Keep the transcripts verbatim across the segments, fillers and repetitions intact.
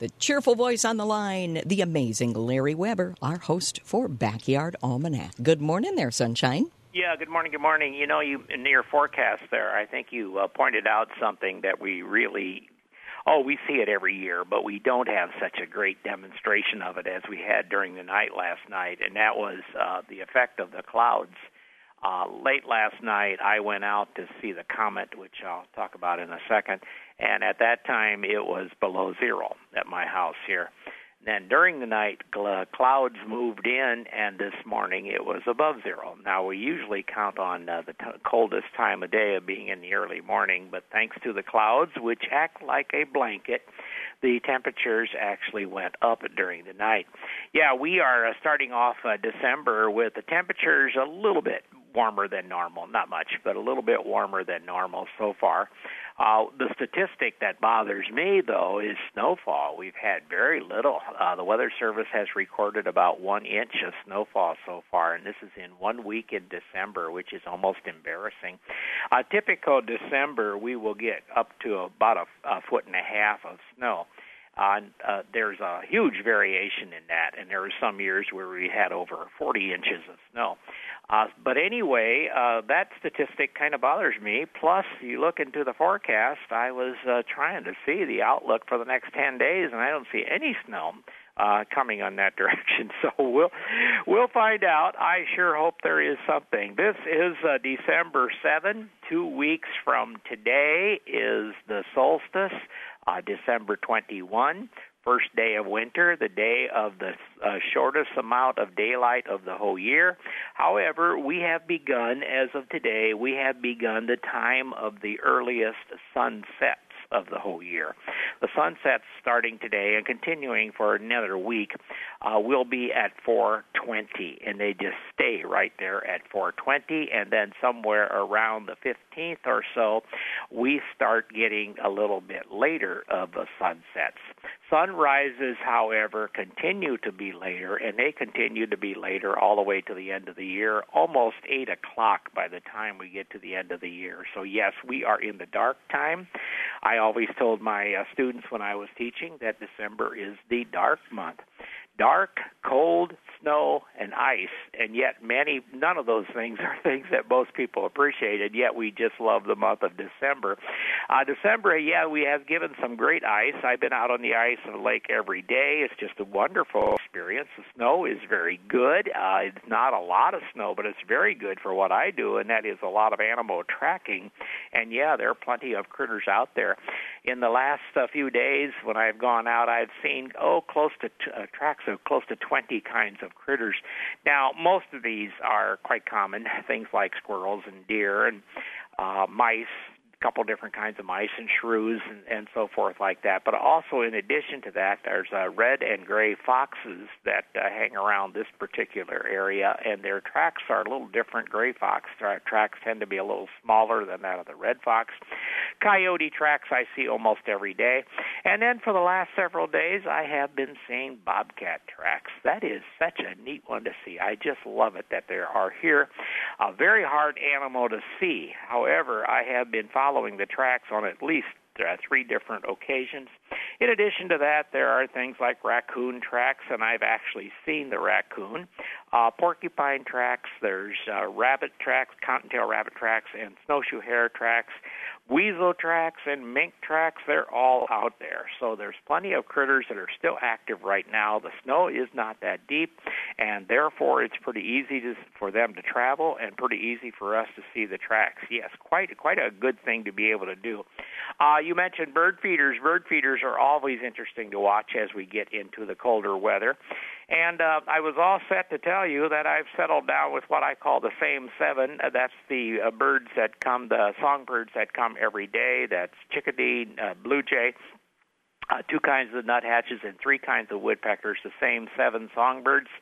The cheerful voice on the line, the amazing Larry Weber, our host for Backyard Almanac. Good morning there, Sunshine. Yeah, good morning, good morning. You know, you in your forecast there, I think you uh, pointed out something that we really, oh, we see it every year, but we don't have such a great demonstration of it as we had during the night last night, and that was uh, the effect of the clouds. Uh, late last night, I went out to see the comet, which I'll talk about in a second, and at that time, it was below zero at my house here. Then during the night, cl- clouds moved in, and this morning it was above zero. Now, we usually count on uh, the t- coldest time of day of being in the early morning, but thanks to the clouds, which act like a blanket, the temperatures actually went up during the night. Yeah, we are uh, starting off uh, December with the temperatures a little bit warmer than normal. Not much, but a little bit warmer than normal so far. Uh, the statistic that bothers me, though, is snowfall. We've had very little. Uh, the Weather Service has recorded about one inch of snowfall so far, and this is in one week in December, which is almost embarrassing. Uh, typical December, we will get up to about a, a foot and a half of snow. Uh, uh, there's a huge variation in that, and there were some years where we had over forty inches of snow. Uh, but anyway, uh, that statistic kind of bothers me. Plus, you look into the forecast, I was uh, trying to see the outlook for the next ten days, and I don't see any snow uh, coming on that direction. So we'll we'll find out. I sure hope there is something. This is uh, December seventh. Two weeks from today is the solstice. Uh, December twenty-first, first day of winter, the day of the uh, shortest amount of daylight of the whole year. However, we have begun, as of today, we have begun the time of the earliest sunsets of the whole year. The sunsets starting today and continuing for another week uh, will be at four twenty, and they just stay right there at four twenty, and then somewhere around the fifteenth or so, we start getting a little bit later of the sunsets. Sunrises, however, continue to be later, and they continue to be later all the way to the end of the year, almost eight o'clock by the time we get to the end of the year. So, yes, we are in the dark time. I always told my uh, students when I was teaching that December is the dark month. Dark, cold, snow, and ice, and yet many, none of those things are things that most people appreciate, and yet we just love the month of December. Uh, December, yeah, we have given some great ice. I've been out on the ice of the lake every day. It's just a wonderful experience. The snow is very good. Uh, it's not a lot of snow, but it's very good for what I do, and that is a lot of animal tracking. And, yeah, there are plenty of critters out there. In the last uh, few days when I've gone out, I've seen, oh, close to t- uh, tracks of close to twenty kinds of critters. Now, most of these are quite common, things like squirrels and deer and uh, mice, a couple different kinds of mice and shrews and, and so forth like that. But also, in addition to that, there's uh, red and gray foxes that uh, hang around this particular area, and their tracks are a little different. Gray fox tra- tracks tend to be a little smaller than that of the red fox. Coyote tracks I see almost every day. And then for the last several days, I have been seeing bobcat tracks. That is such a neat one to see. I just love it that there are here. A very hard animal to see. However, I have been following the tracks on at least uh, three different occasions. In addition to that, there are things like raccoon tracks, and I've actually seen the raccoon. Uh, porcupine tracks, there's uh, rabbit tracks, cottontail rabbit tracks, and snowshoe hare tracks. Weasel tracks and mink tracks, they're all out there. So there's plenty of critters that are still active right now. The snow is not that deep, and therefore it's pretty easy to, for them to travel and pretty easy for us to see the tracks. Yes, quite quite a good thing to be able to do. Uh, you mentioned bird feeders. Bird feeders are always interesting to watch as we get into the colder weather. And uh, I was all set to tell you that I've settled down with what I call the same seven. Uh, that's the uh, birds that come, the songbirds that come every day. That's chickadee, uh, blue jay, uh, two kinds of nuthatches, and three kinds of woodpeckers, the same seven songbirds.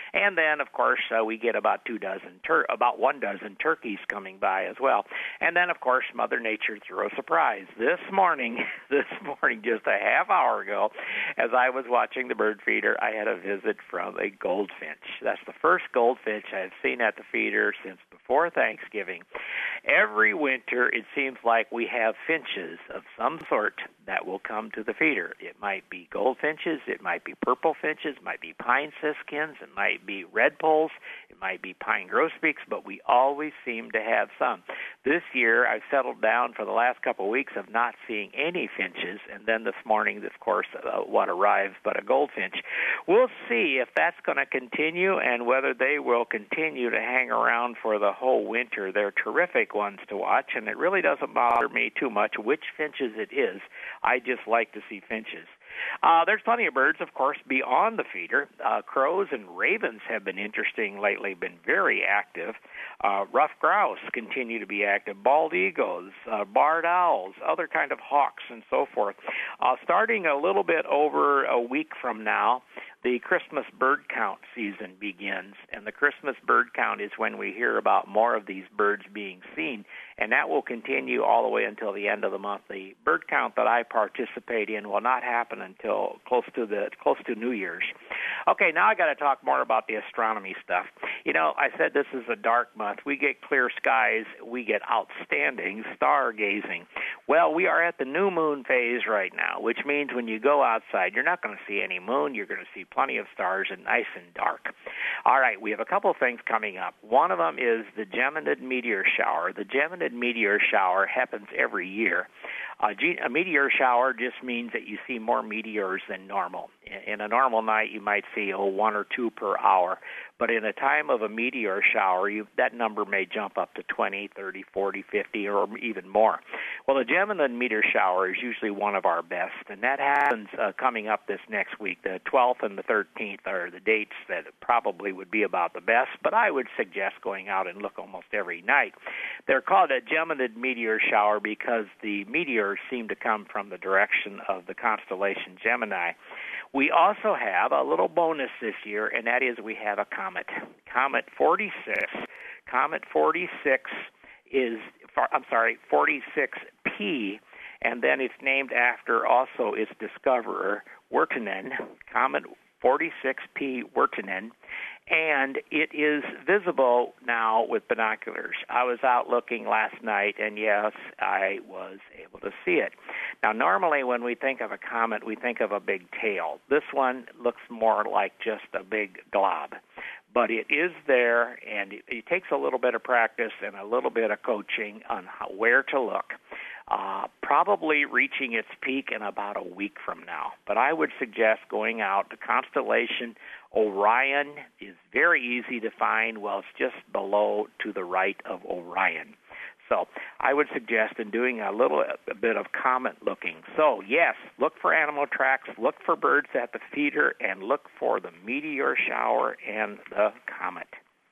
And then, of course, uh, we get about two dozen, tur- about one dozen turkeys coming by as well. And then, of course, Mother Nature threw a surprise. This morning, this morning, just a half hour ago, as I was watching the bird feeder, I had a visit from a goldfinch. That's the first goldfinch I've seen at the feeder since before Thanksgiving. Every winter, it seems like we have finches of some sort that will come to the feeder. It might be goldfinches, it might be purple finches, it might be pine siskins, it might be redpolls, it might be pine grosbeaks, but we always seem to have some. This year, I've settled down for the last couple of weeks of not seeing any finches, and then this morning, of course, uh, what arrives but a goldfinch. We'll see if that's going to continue and whether they will continue to hang around for the whole winter. They're terrific ones to watch, and it really doesn't bother me too much which finches it is. I just like to see finches. Uh, there's plenty of birds, of course, beyond the feeder. Uh, crows and ravens have been interesting lately, been very active. Uh, ruffed grouse continue to be active. Bald eagles, uh, barred owls, other kind of hawks, and so forth. Uh, starting a little bit over a week from now, the Christmas bird count season begins, and the Christmas bird count is when we hear about more of these birds being seen, and that will continue all the way until the end of the month. The bird count that I participate in will not happen until close to the close to New Year's. Okay, now I got to talk more about the astronomy stuff. You know, I said this is a dark month. We get clear skies. We get outstanding stargazing. Well, we are at the new moon phase right now, which means when you go outside, you're not going to see any moon. You're going to see plenty of stars and nice and dark. All right, we have a couple of things coming up. One of them is the Geminid meteor shower. The Geminid meteor shower happens every year. Uh, a meteor shower just means that you see more meteors than normal. In a normal night, you might see oh, one or two per hour. But in a time of a meteor shower, you, that number may jump up to twenty, thirty, forty, fifty, or even more. Well, the Geminid meteor shower is usually one of our best, and that happens uh, coming up this next week. The twelfth and the thirteenth are the dates that probably would be about the best, but I would suggest going out and look almost every night. They're called a Geminid meteor shower because the meteors seem to come from the direction of the constellation Gemini. We also have a little bonus this year, and that is we have a comet. Comet forty-six. Comet forty-six is, I'm sorry, forty-six P, and then it's named after also its discoverer, Wirtanen, Comet forty-six P Wirtanen, and it is visible now with binoculars. I was out looking last night, and yes, I was able to see it. Now, normally when we think of a comet, we think of a big tail. This one looks more like just a big glob. But it is there, and it, it takes a little bit of practice and a little bit of coaching on how, where to look. Uh, probably reaching its peak in about a week from now. But I would suggest going out. The constellation Orion is very easy to find. Well, it's just below to the right of Orion. So I would suggest in doing a little a bit of comet looking. So, yes, look for animal tracks, look for birds at the feeder, and look for the meteor shower and the comet.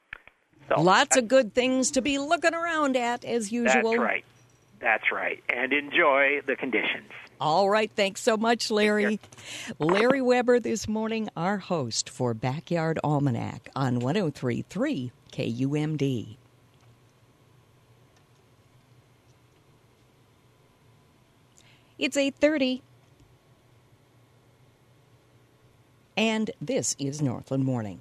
So, Lots of good things to be looking around at, as usual. That's right. That's right. And enjoy the conditions. All right. Thanks so much, Larry. Larry Weber this morning, our host for Backyard Almanac on one oh three point three K U M D. It's eight thirty, and this is Northland Morning.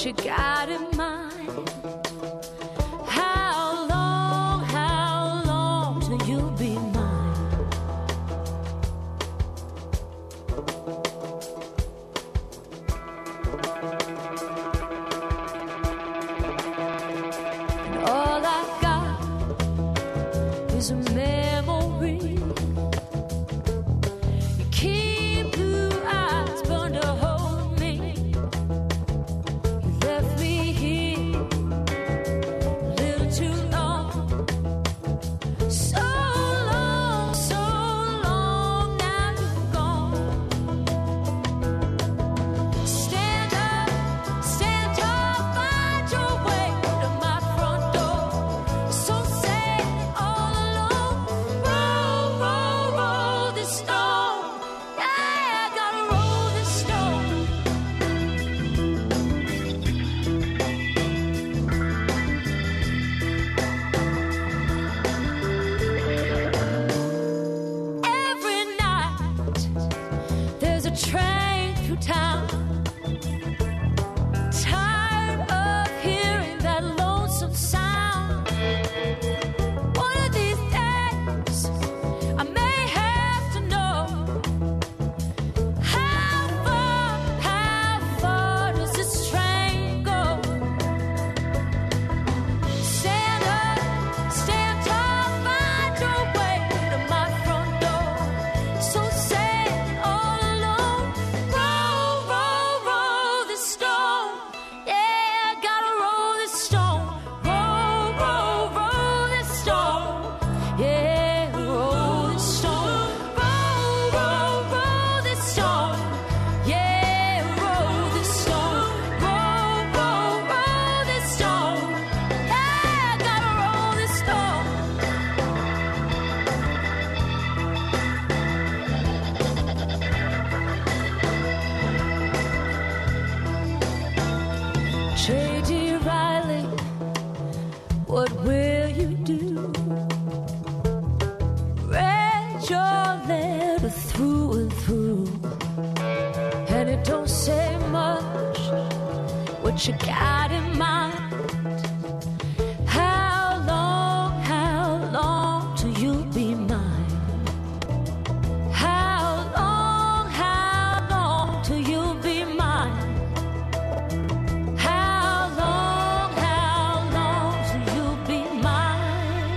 you got in mind? How long, how long till you'll be mine? And all I got is a memory. Your keen blue eyes burn to hold me. You left me here a little too long. So long, so long, now you're gone. Stand up, stand up, find your way to my front door. So sad, all alone. Roll, roll, roll this stone. Yeah, I gotta roll this stone. Every night there's a train through town. Tired of hearing that lonesome sound. One of these days I may have to know how far, how far does this train go? Stand up, stand tall, find your way to my front door. So sad, all alone. Roll, roll, roll this stone. Yeah, gotta roll this stone. Roll, roll, roll this stone. Yeah, roll this stone. Roll, roll, roll this stone. Yeah, roll this stone. Roll, roll, roll this stone. Yeah, gotta roll this stone. J D. Riley, what will you do? Read your letter through and through, and it don't say much what you got in mind. How long, how long till you'll be mine? How long, how long till you'll be mine? How long, how long till you'll be mine?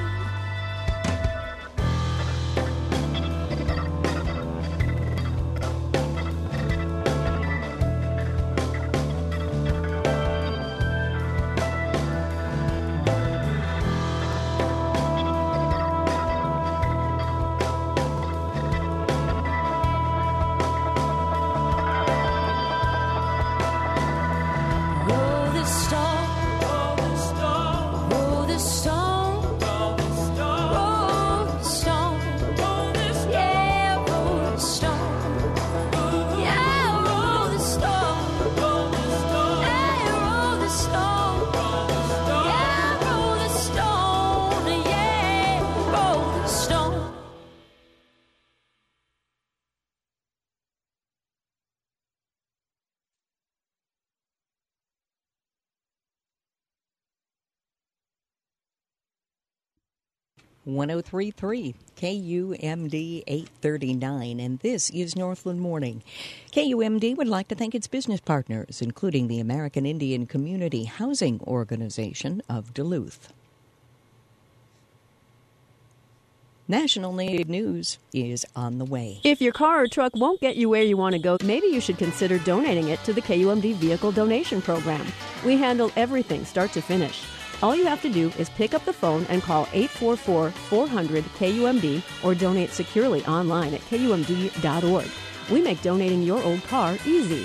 Roll this stone, roll this stone, roll this stone, roll this stone, roll this stone, roll this stone, yeah, roll this stone, yeah, roll this stone, roll this stone, yeah, roll this stone, yeah, roll this stone, yeah, roll this stone. one oh three point three K U M D eight thirty-nine, and this is Northland Morning. K U M D would like to thank its business partners, including the American Indian Community Housing Organization of Duluth. National Native News is on the way. If your car or truck won't get you where you want to go, maybe you should consider donating it to the K U M D Vehicle Donation Program. We handle everything start to finish. All you have to do is pick up the phone and call eight four four, four hundred, K U M D or donate securely online at K U M D dot org. We make donating your old car easy.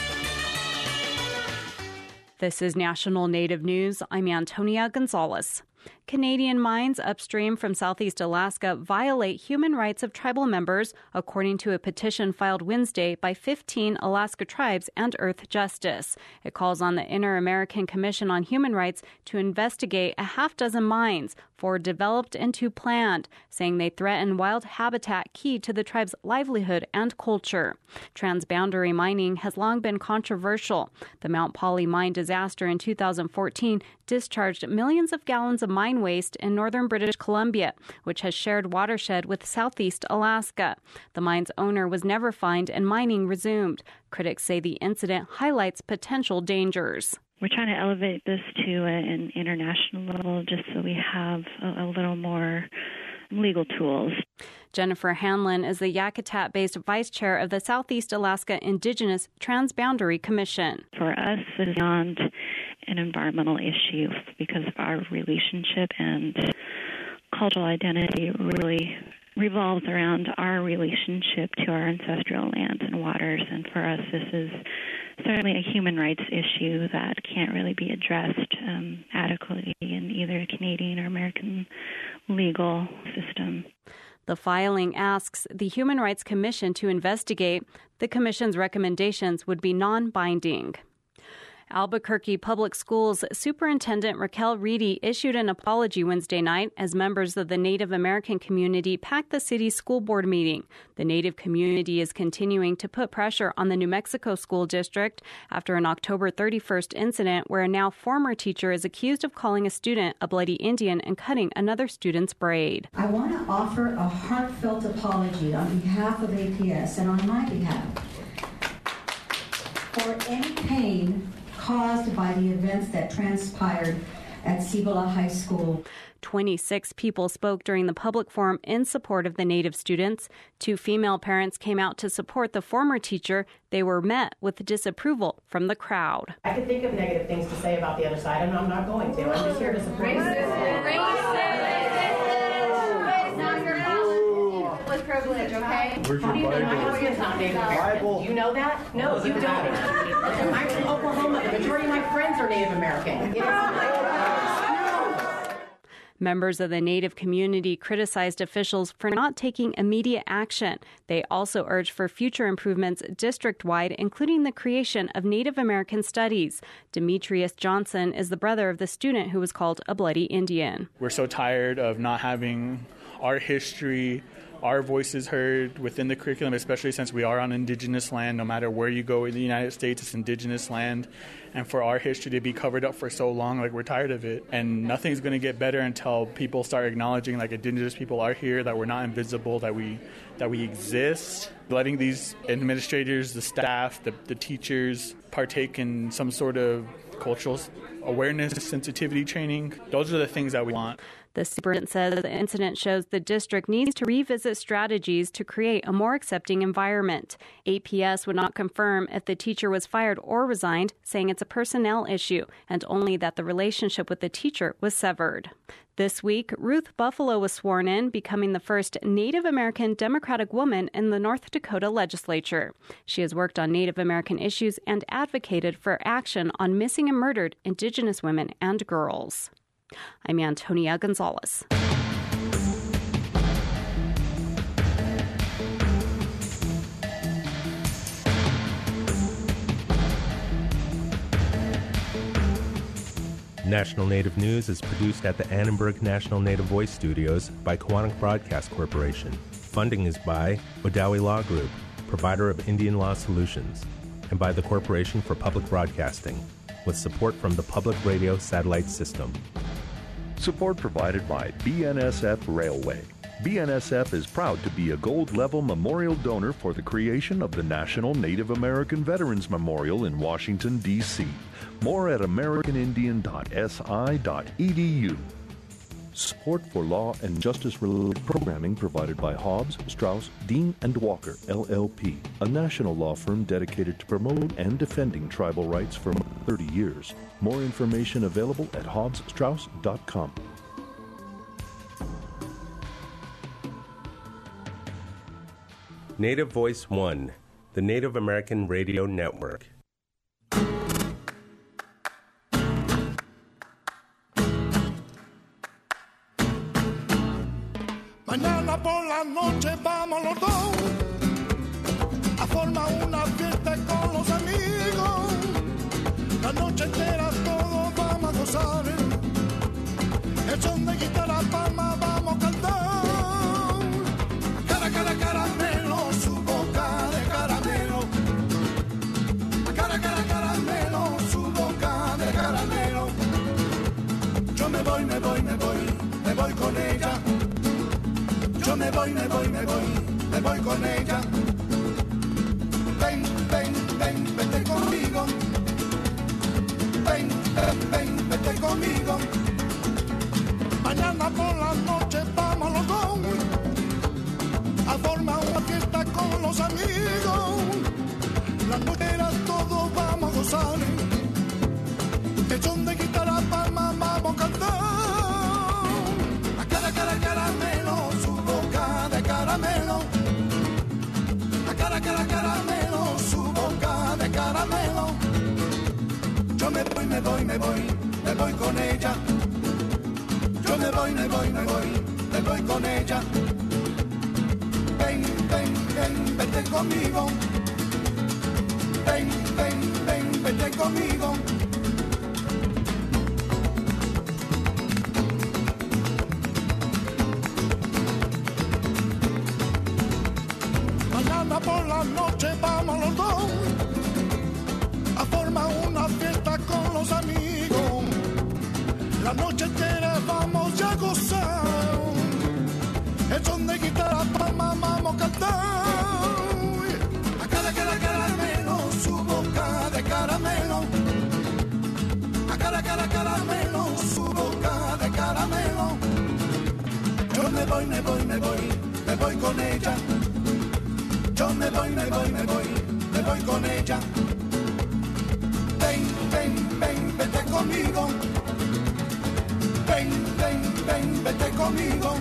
This is National Native News. I'm Antonia Gonzalez. Canadian mines upstream from southeast Alaska violate human rights of tribal members, according to a petition filed Wednesday by fifteen Alaska tribes and Earth Justice. It calls on the Inter-American Commission on Human Rights to investigate a half dozen mines, four developed and two planned, saying they threaten wild habitat key to the tribe's livelihood and culture. Transboundary mining has long been controversial. The Mount Poly mine disaster in two thousand fourteen discharged millions of gallons of mine waste in northern British Columbia, which has shared watershed with southeast Alaska. The mine's owner was never fined and mining resumed. Critics say the incident highlights potential dangers. We're trying to elevate this to an international level just so we have a, a little more legal tools. Jennifer Hanlon is the Yakutat-based vice chair of the Southeast Alaska Indigenous Transboundary Commission. For us, it's beyond an environmental issue because of our relationship and cultural identity really revolves around our relationship to our ancestral lands and waters. And for us, this is certainly a human rights issue that can't really be addressed um, adequately in either Canadian or American legal system. The filing asks the Human Rights Commission to investigate. The commission's recommendations would be non-binding. Albuquerque Public Schools Superintendent Raquel Reedy issued an apology Wednesday night as members of the Native American community packed the city's school board meeting. The Native community is continuing to put pressure on the New Mexico School District after an October thirty-first incident where a now former teacher is accused of calling a student a bloody Indian and cutting another student's braid. I want to offer a heartfelt apology on behalf of A P S and on my behalf for any pain caused by the events that transpired at Cibola High School. twenty-six people spoke during the public forum in support of the Native students. Two female parents came out to support the former teacher. They were met with disapproval from the crowd. I could think of negative things to say about the other side, and I'm not going to. I'm just here to support you. With privilege, okay? Where's your Bible? My husband's not Native American. You know that? No, you don't. I'm from Oklahoma. The majority of my friends are Native American. Members of the Native community criticized officials for not taking immediate action. They also urged for future improvements district-wide, including the creation of Native American studies. Demetrius Johnson is the brother of the student who was called a bloody Indian. We're so tired of not having our history, our voices heard within the curriculum, especially since we are on indigenous land. No matter where you go in the United States, it's indigenous land. And for our history to be covered up for so long, like, we're tired of it. And nothing's going to get better until people start acknowledging, like, indigenous people are here, that we're not invisible, that we that we exist. Letting these administrators, the staff, the, the teachers partake in some sort of cultural awareness, sensitivity training. Those are the things that we want. The superintendent says the incident shows the district needs to revisit strategies to create a more accepting environment. A P S would not confirm if the teacher was fired or resigned, saying it's a personnel issue and only that the relationship with the teacher was severed. This week, Ruth Buffalo was sworn in, becoming the first Native American Democratic woman in the North Dakota legislature. She has worked on Native American issues and advocated for action on missing and murdered Indigenous women and girls. I'm Antonia Gonzalez. National Native News is produced at the Annenberg National Native Voice Studios by Quantic Broadcast Corporation. Funding is by Odawi Law Group, provider of Indian law solutions, and by the Corporation for Public Broadcasting, with support from the Public Radio Satellite System. Support provided by B N S F Railway. B N S F is proud to be a gold-level memorial donor for the creation of the National Native American Veterans Memorial in Washington, D C More at american indian dot s i dot e d u. Support for law and justice-related programming provided by Hobbs, Strauss, Dean and Walker, L L P, a national law firm dedicated to promoting and defending tribal rights for thirty years. More information available at hobbs strauss dot com. Native Voice One, the Native American Radio Network. Mañana por la noche vamos los dos a formar una fiesta con los amigos. La noche entera todos vamos a gozar. El son de guitarra, palma, vamos a cantar. Cara, cara, caramelo, su boca de caramelo. Cara, cara, caramelo, su boca de caramelo. Yo me voy, me voy, me voy, me voy con ella. Yo me voy, me voy, me voy, me voy con ella. Ven, ven, ven, vete conmigo. Ven, ven, ven, vete conmigo. Mañana por la noche vamos los dos a formar una fiesta con los amigos. Las mujeres todos vamos a gozar. El son de guitarra, palma, vamos a cantar. A cara, cara, caramelo, su boca de caramelo. A cara, cara, caramelo, su boca de caramelo. Yo me voy, me voy, me voy, me voy con ella. Yo me voy, me voy, me voy, me voy con ella. Ven, ven, ven, vete conmigo. Ven, ven, ven, vete conmigo. Mañana por la noche vamos los dos a formar una fiesta con los amigos. La noche entera vamos ya a gozar. El son de guitarra, palma, vamos a cantar. A cara, cara, caramelo, su boca de caramelo. A cara, cara, caramelo, su boca de caramelo. Yo me voy, me voy, me voy, me voy con ella. Yo me voy, me voy, me voy, me voy con ella. Ven, ven, ven, vete conmigo. Ven, ven, ven, vete conmigo.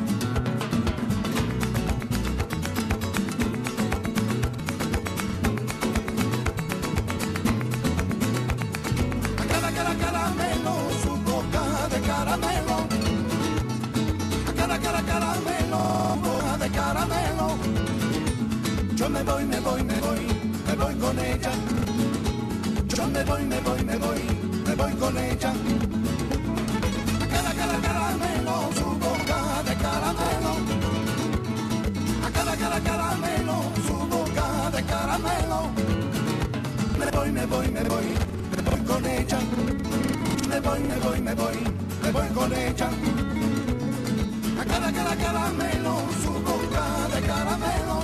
A cara, cara, caramelo, su boca de caramelo. A cara, cara, caramelo, boca de caramelo. Yo me voy, me voy, me voy, me voy con ella. Yo me voy, me voy, me voy, me voy con ella. A cara, cara, caramelo, su boca de caramelo. A cara, cara, caramelo, su boca de caramelo. Me voy, me voy, me voy, me voy con ella. Me voy, me voy, me voy, me voy con ella. A cara, cara, caramelo, su boca de caramelo.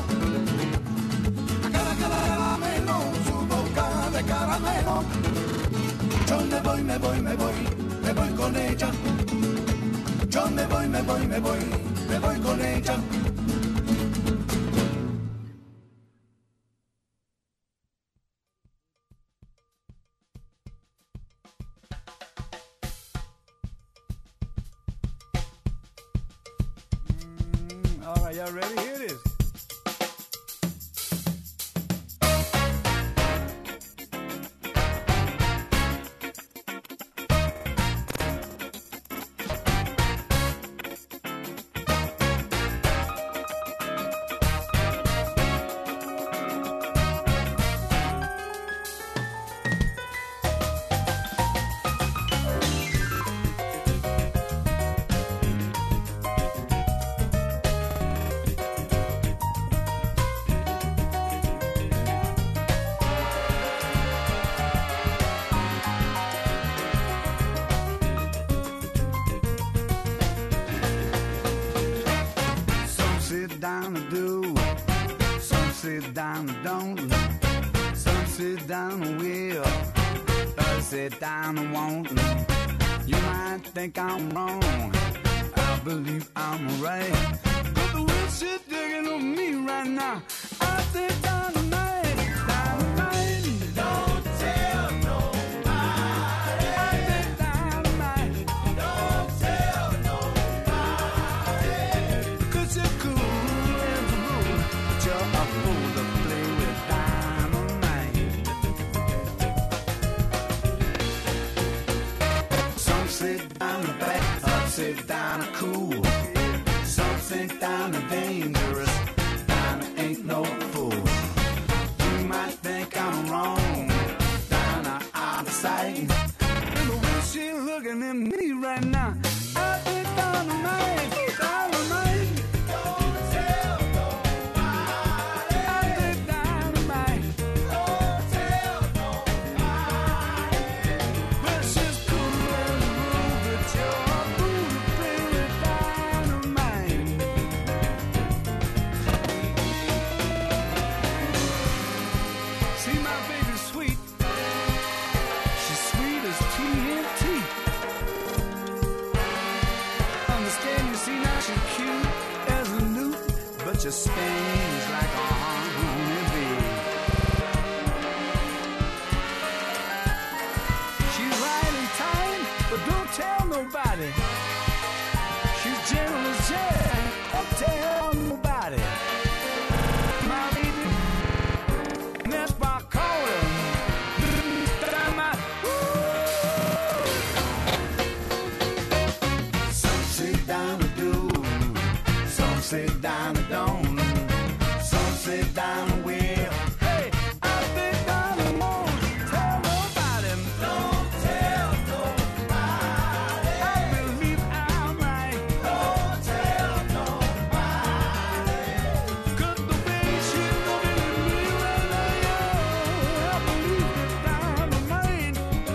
Caramelo, su boca de caramelo. Yo me voy, me voy, me voy, me voy con ella. Yo me voy, me voy, me voy, me voy con ella. Mm, all right, y'all ready? Here it is. down and do, some sit down and don't, some sit down and will, others sit down and won't. You might think I'm wrong, I believe I'm right, but the wind shit digging on me right now. I sit down tonight, down tonight. Don't tell nobody. I sit down tonight. Don't tell nobody. 'Cause you're cool and rude, but you're a fool to play with dynamite. Some sit down the back, some sit down cool. Some sink down and dangerous. Dinah ain't no fool. You might think I'm wrong. Dinah out of sight. And the way she looking at me right now, I think dynamite, dynamite. Don't tell nobody. I think dynamite. Don't tell nobody. But she's cool and rude, but you're rude, baby, dynamite. See, my baby's sweet. She's sweet as T N T. Understand, you see, now she's cute as a newt, but she stings like a honeybee. She's right in time, but don't tell nobody. She's gentle as jet, don't tell nobody. My baby, that's by calling. Dynamite. Some say Dinah do, some say Dinah don't, some say Dinah will. Hey, I think Dinah won't tell nobody. Don't tell nobody. I believe I'm right. Don't tell nobody. 'Cause the way she's looking at me right now, I believe that dynamite.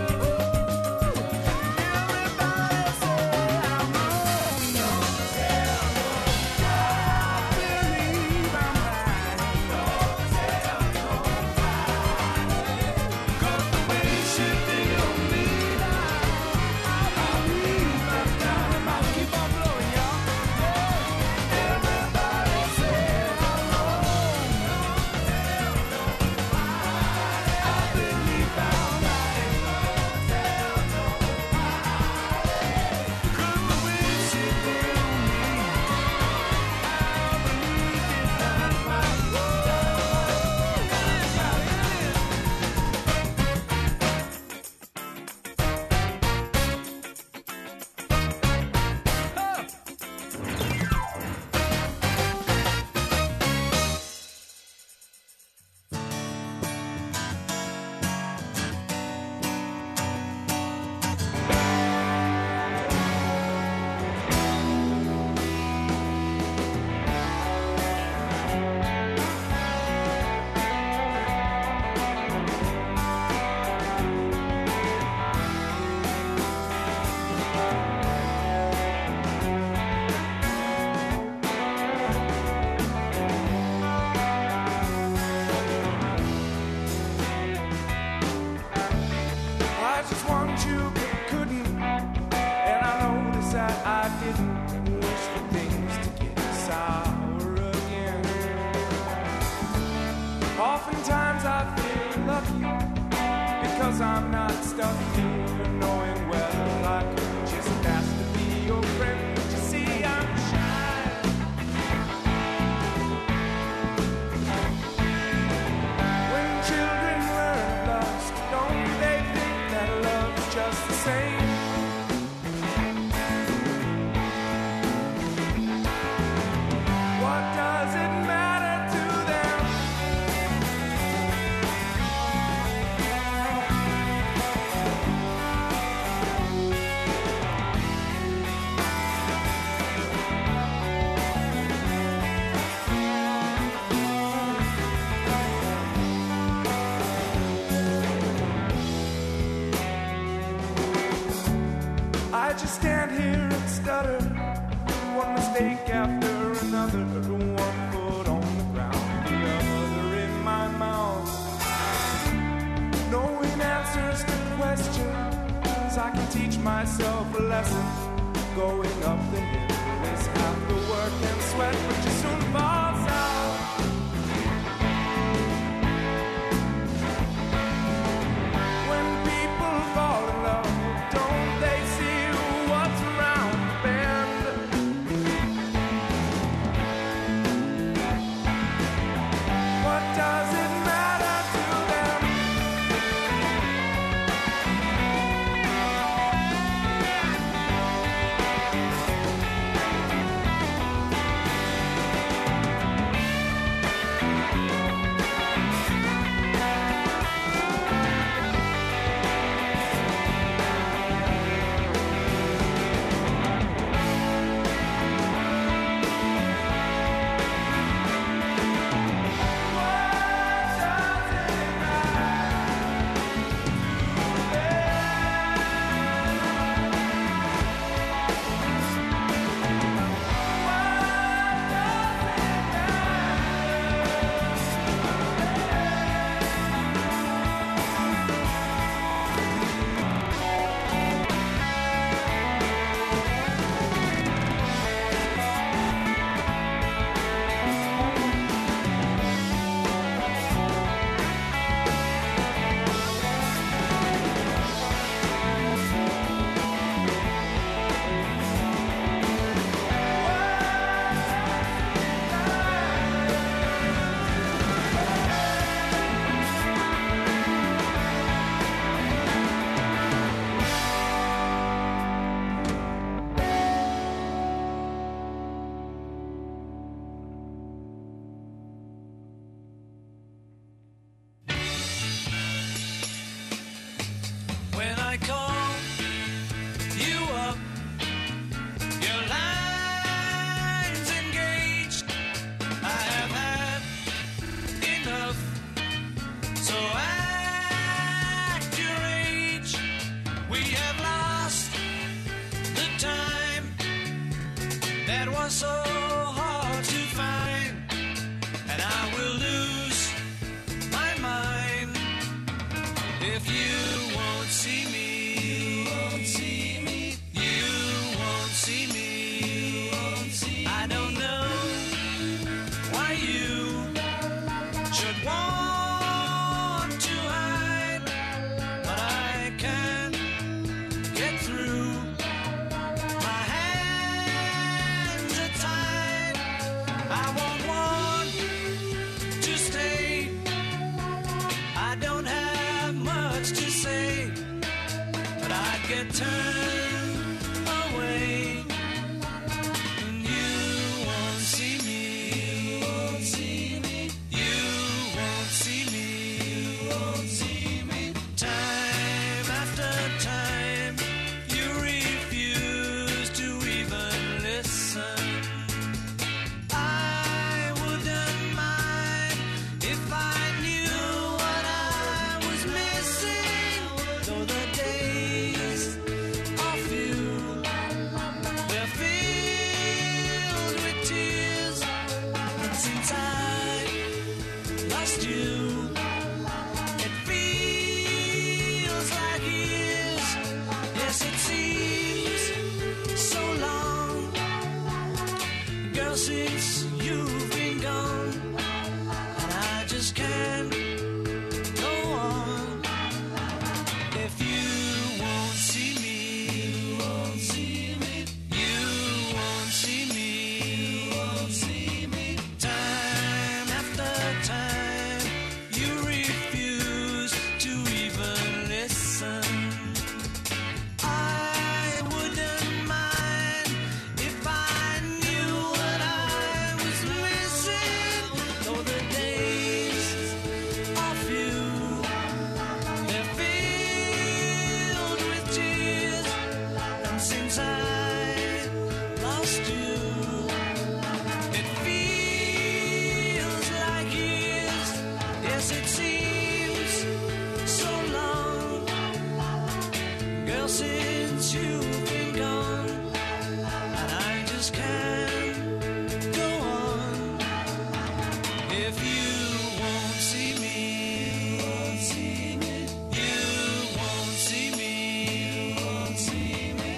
Everybody say I'm wrong. Don't tell nobody. I believe I'm right. Don't tell nobody. 'Cause the way she thinking of me now, I believe that dynamite. Keep on blowing, y'all. Everybody say I'm wrong. Don't tell nobody. I believe I'm right. Don't tell nobody. 'Cause the way she thinking of me, I believe that dynamite. I just wanted you, but couldn't. And I noticed that I didn't. Wish for things to get sour again. Oftentimes I feel lucky because I'm not stuck here knowing well I could just ask to be your friend. But you see, I'm shy. When children learn lust, don't they think that love's just the same? What does it matter to them? I just stand here and stutter, one mistake after another, one foot on the ground, the other in my mouth. Knowing answers to questions, I can teach myself a lesson. Going up the hill is half the work and sweat, but you soon falls out. When people fall in love, don't they see what's around the bend? What does it matter to them? was so hard to find, and I will lose my mind if you won't see me. You won't see me. You won't see me. You won't see me. I don't know why you should want to hide, but I can't get through. My hands are tied. I won't want to stay. I don't have much to say, but I get turned away, and you won't see me. You won't see me. You won't see me. You won't see me. Time after time, you refuse to even listen. I wouldn't mind if I knew what I was missing, though the days are few. They're filled with tears, and since I lost you, it feels like years. Yes, it seems so long, girl, since you've been gone, and I just can't go on. If you won't see me, you won't see me. You won't see me. You won't see me. Time after time, you refuse to even listen. I wouldn't mind if I knew what I was missing, though the days are few. They're filled with tears, and since I lost you, it feels like years. Yes, it seems so long, girl, since you've been gone, and I just can't go on. If you won't see me, you won't see me. You won't see me. You won't see me.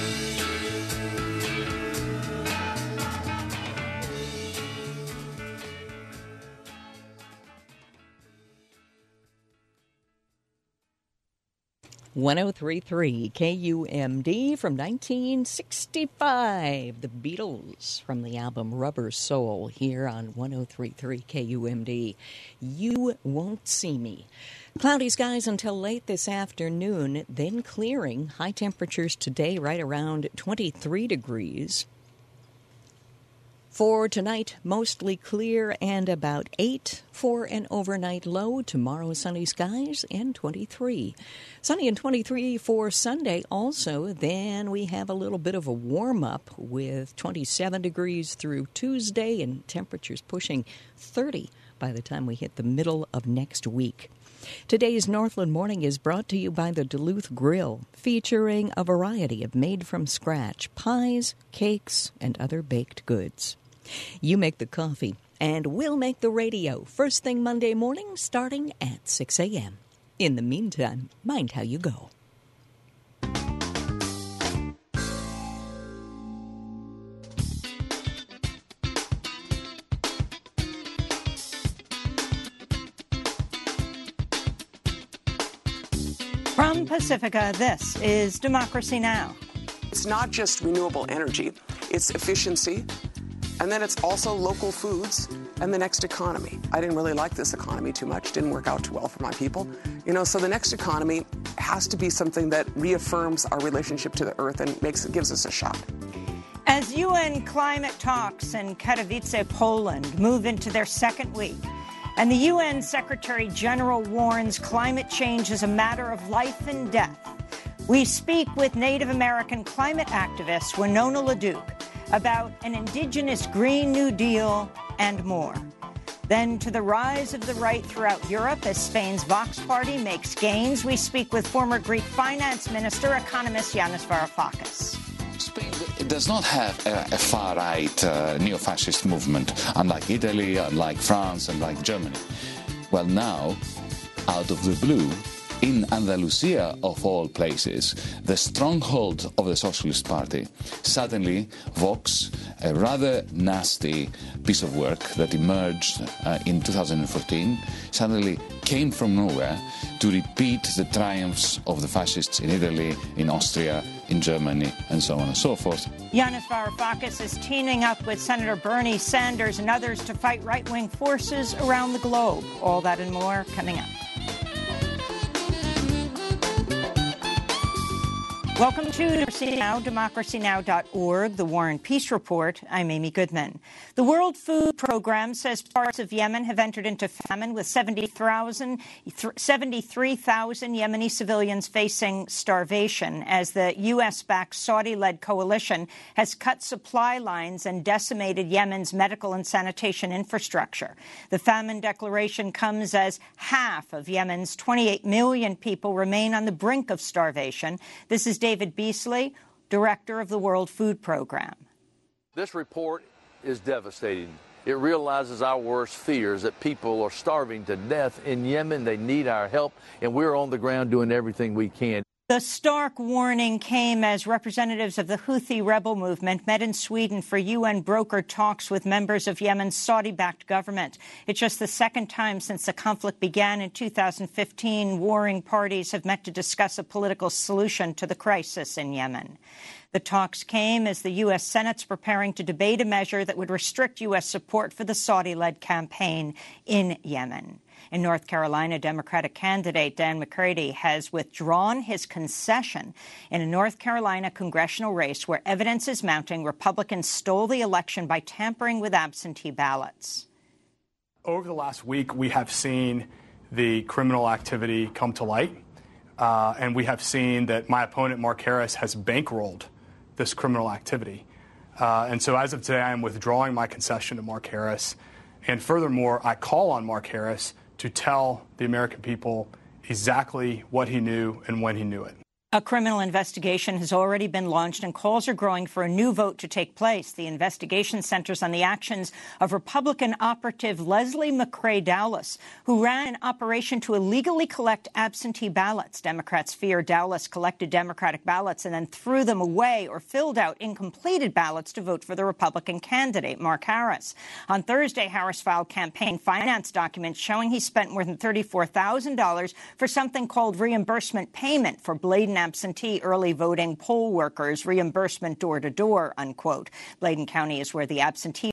one oh three point three K U M D from nineteen sixty-five. The Beatles from the album Rubber Soul here on one oh three point three K U M D. You Won't See Me. Cloudy skies until late this afternoon, then clearing. High temperatures today right around twenty-three degrees. For tonight, mostly clear and about eight for an overnight low. Tomorrow, sunny skies and twenty-three. Sunny and twenty-three for Sunday also. Then we have a little bit of a warm-up with twenty-seven degrees through Tuesday and temperatures pushing thirty by the time we hit the middle of next week. Today's Northland Morning is brought to you by the Duluth Grill, featuring a variety of made-from-scratch pies, cakes, and other baked goods. You make the coffee, and we'll make the radio first thing Monday morning starting at six a.m. In the meantime, mind how you go. From Pacifica, this is Democracy Now! It's not just renewable energy, it's efficiency, and then it's also local foods and the next economy. I didn't really like this economy too much, didn't work out too well for my people. You know, so the next economy has to be something that reaffirms our relationship to the earth and makes gives us a shot. As U N climate talks in Katowice, Poland move into their second week, and the U N Secretary General warns climate change is a matter of life and death, we speak with Native American climate activist Winona LaDuke about an indigenous Green New Deal and more. Then to the rise of the right throughout Europe as Spain's Vox Party makes gains, we speak with former Greek finance minister, economist Yanis Varoufakis. Spain does not have a, a far-right uh, neo-fascist movement, unlike Italy, unlike France, unlike Germany. Well, now, out of the blue, in Andalusia, of all places, the stronghold of the Socialist Party, suddenly Vox, a rather nasty piece of work that emerged uh, in two thousand fourteen, suddenly came from nowhere to repeat the triumphs of the fascists in Italy, in Austria, in Germany, and so on and so forth. Yanis Varoufakis is teaming up with Senator Bernie Sanders and others to fight right-wing forces around the globe. All that and more coming up. Welcome to Democracy Now!, democracy now dot org, the War and Peace Report. I'm Amy Goodman. The World Food Program says parts of Yemen have entered into famine, with seventy-three thousand Yemeni civilians facing starvation as the U S-backed Saudi-led coalition has cut supply lines and decimated Yemen's medical and sanitation infrastructure. The famine declaration comes as half of Yemen's twenty-eight million people remain on the brink of starvation. This is David Beasley, director of the World Food Program. This report is devastating. It realizes our worst fears, that people are starving to death in Yemen. They need our help, and we're on the ground doing everything we can. The stark warning came as representatives of the Houthi rebel movement met in Sweden for U N brokered talks with members of Yemen's Saudi-backed government. It's just the second time since the conflict began in two thousand fifteen warring parties have met to discuss a political solution to the crisis in Yemen. The talks came as the U S. Senate's preparing to debate a measure that would restrict U S support for the Saudi-led campaign in Yemen. In North Carolina, Democratic candidate Dan McCready has withdrawn his concession in a North Carolina congressional race where evidence is mounting Republicans stole the election by tampering with absentee ballots. Over the last week, we have seen the criminal activity come to light, uh, and we have seen that my opponent, Mark Harris, has bankrolled this criminal activity. Uh, and so as of today, I am withdrawing my concession to Mark Harris. And furthermore, I call on Mark Harris to tell the American people exactly what he knew and when he knew it. A criminal investigation has already been launched, and calls are growing for a new vote to take place. The investigation centers on the actions of Republican operative Leslie McCrae Dowless, who ran an operation to illegally collect absentee ballots. Democrats fear Dowless collected Democratic ballots and then threw them away or filled out incompleted ballots to vote for the Republican candidate, Mark Harris. On Thursday, Harris filed campaign finance documents showing he spent more than thirty-four thousand dollars for something called reimbursement payment for Bladen absentee early voting poll workers, reimbursement door-to-door, unquote. Bladen County is where the absentee